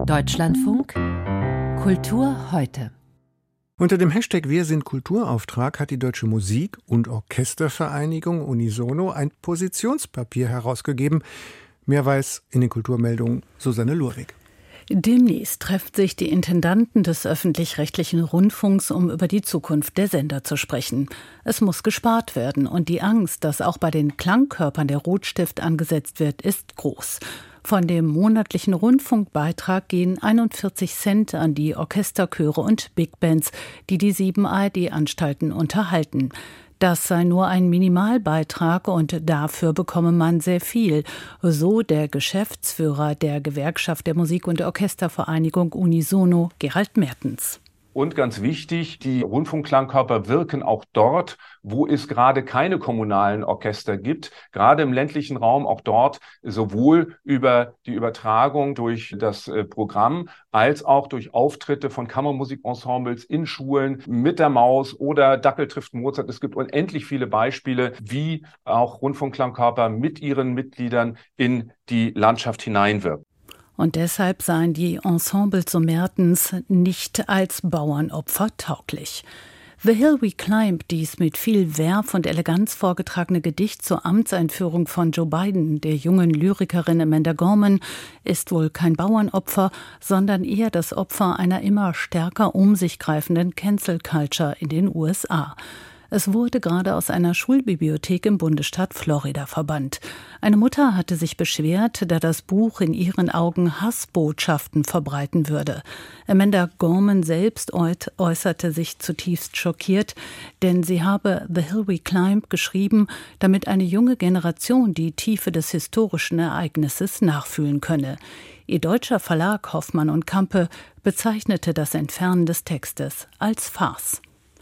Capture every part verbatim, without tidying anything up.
Deutschlandfunk Kultur heute. Unter dem Hashtag Wir sind Kulturauftrag hat die Deutsche Musik- und Orchestervereinigung Unisono ein Positionspapier herausgegeben. Mehr weiß in den Kulturmeldungen Susanne Lurwig. Demnächst treffen sich die Intendanten des öffentlich-rechtlichen Rundfunks, um über die Zukunft der Sender zu sprechen. Es muss gespart werden und die Angst, dass auch bei den Klangkörpern der Rotstift angesetzt wird, ist groß. Von dem monatlichen Rundfunkbeitrag gehen einundvierzig Cent an die Orchesterchöre und Big Bands, die die sieben A R D-Anstalten unterhalten. Das sei nur ein Minimalbeitrag und dafür bekomme man sehr viel, so der Geschäftsführer der Gewerkschaft der Musik- und Orchestervereinigung Unisono, Gerald Mertens. Und ganz wichtig, die Rundfunkklangkörper wirken auch dort, wo es gerade keine kommunalen Orchester gibt, gerade im ländlichen Raum, auch dort sowohl über die Übertragung durch das Programm als auch durch Auftritte von Kammermusikensembles in Schulen mit der Maus oder Dackel trifft Mozart. Es gibt unendlich viele Beispiele, wie auch Rundfunkklangkörper mit ihren Mitgliedern in die Landschaft hineinwirken. Und deshalb seien die Ensembles so Mertens nicht als Bauernopfer tauglich. The Hill We Climb, dies mit viel Verve und Eleganz vorgetragene Gedicht zur Amtseinführung von Joe Biden, der jungen Lyrikerin Amanda Gorman, ist wohl kein Bauernopfer, sondern eher das Opfer einer immer stärker um sich greifenden Cancel Culture in den U S A. Es wurde gerade aus einer Schulbibliothek im Bundesstaat Florida verbannt. Eine Mutter hatte sich beschwert, da das Buch in ihren Augen Hassbotschaften verbreiten würde. Amanda Gorman selbst äußerte sich zutiefst schockiert, denn sie habe The Hill We Climb geschrieben, damit eine junge Generation die Tiefe des historischen Ereignisses nachfühlen könne. Ihr deutscher Verlag Hoffmann und Campe bezeichnete das Entfernen des Textes als Farce.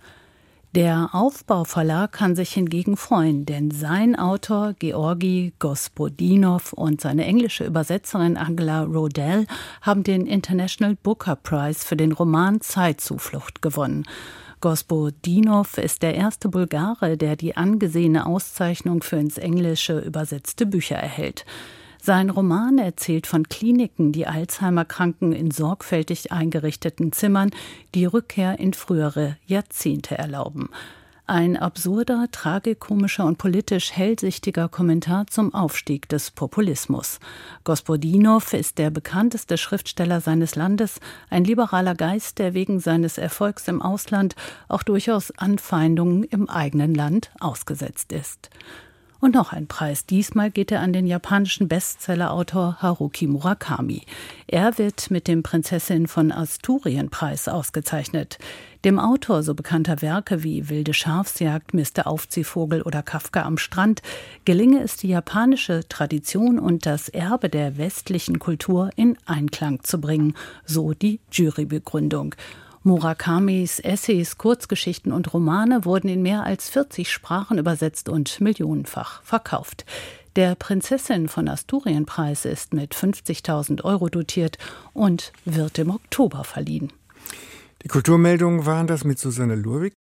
Der Aufbau-Verlag kann sich hingegen freuen, denn sein Autor Georgi Gospodinov und seine englische Übersetzerin Angela Rodell haben den International Booker Prize für den Roman Zeitzuflucht gewonnen. Gospodinov ist der erste Bulgare, der die angesehene Auszeichnung für ins Englische übersetzte Bücher erhält. Sein Roman erzählt von Kliniken, die Alzheimer-Kranken in sorgfältig eingerichteten Zimmern die Rückkehr in frühere Jahrzehnte erlauben. Ein absurder, tragikomischer und politisch hellsichtiger Kommentar zum Aufstieg des Populismus. Gospodinov ist der bekannteste Schriftsteller seines Landes, ein liberaler Geist, der wegen seines Erfolgs im Ausland auch durchaus Anfeindungen im eigenen Land ausgesetzt ist. Und noch ein Preis. Diesmal geht er an den japanischen Bestsellerautor Haruki Murakami. Er wird mit dem Prinzessin von Asturien-Preis ausgezeichnet. Dem Autor so bekannter Werke wie Wilde Schafsjagd, Mister Aufziehvogel oder Kafka am Strand gelinge es, die japanische Tradition und das Erbe der westlichen Kultur in Einklang zu bringen, so die Jurybegründung. Murakamis Essays, Kurzgeschichten und Romane wurden in mehr als vierzig Sprachen übersetzt und millionenfach verkauft. Der Prinzessin von Asturien-Preis ist mit fünfzigtausend Euro dotiert und wird im Oktober verliehen. Die Kulturmeldungen waren das mit Susanne Lurwig.